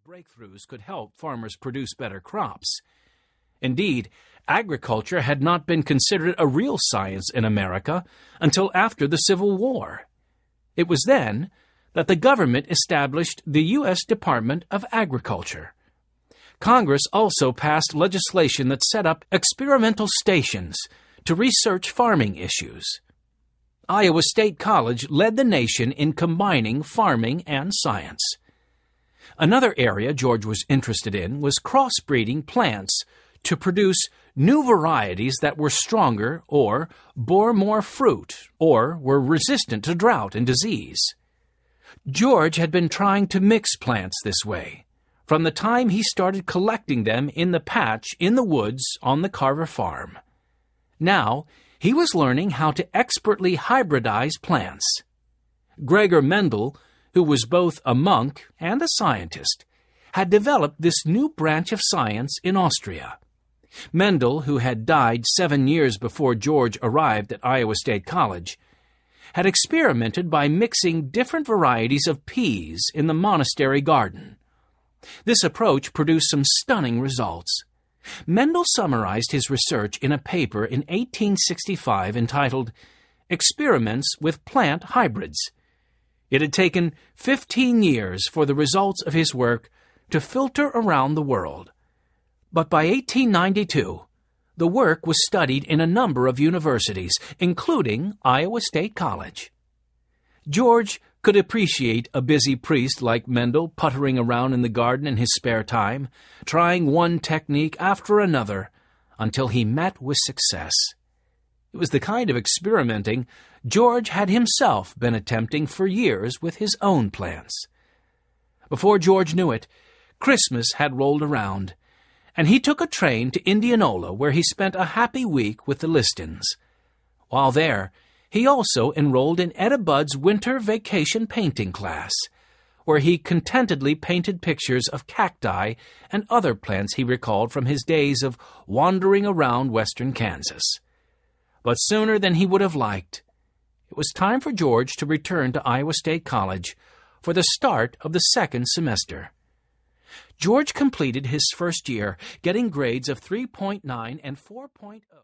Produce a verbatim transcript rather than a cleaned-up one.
breakthroughs could help farmers produce better crops. Indeed, agriculture had not been considered a real science in America until after the Civil War. It was then that the government established the U S Department of Agriculture. Congress also passed legislation that set up experimental stations to research farming issues. Iowa State College led the nation in combining farming and science. Another area George was interested in was crossbreeding plants to produce new varieties that were stronger or bore more fruit or were resistant to drought and disease. George had been trying to mix plants this way from the time he started collecting them in the patch in the woods on the Carver farm. Now, he was learning how to expertly hybridize plants. Gregor Mendel, who was both a monk and a scientist, had developed this new branch of science in Austria. Mendel, who had died seven years before George arrived at Iowa State College, had experimented by mixing different varieties of peas in the monastery garden. This approach produced some stunning results. Mendel summarized his research in a paper in eighteen sixty-five entitled Experiments with Plant Hybrids. It had taken fifteen years for the results of his work to filter around the world. But by eighteen ninety-two, the work was studied in a number of universities, including Iowa State College. George could appreciate a busy priest like Mendel puttering around in the garden in his spare time, trying one technique after another until he met with success. It was the kind of experimenting George had himself been attempting for years with his own plants. Before George knew it, Christmas had rolled around, and he took a train to Indianola, where he spent a happy week with the Listons. While there, he also enrolled in Etta Budd's winter vacation painting class, where he contentedly painted pictures of cacti and other plants he recalled from his days of wandering around western Kansas. But sooner than he would have liked, it was time for George to return to Iowa State College for the start of the second semester. George completed his first year, getting grades of three point nine and four point oh.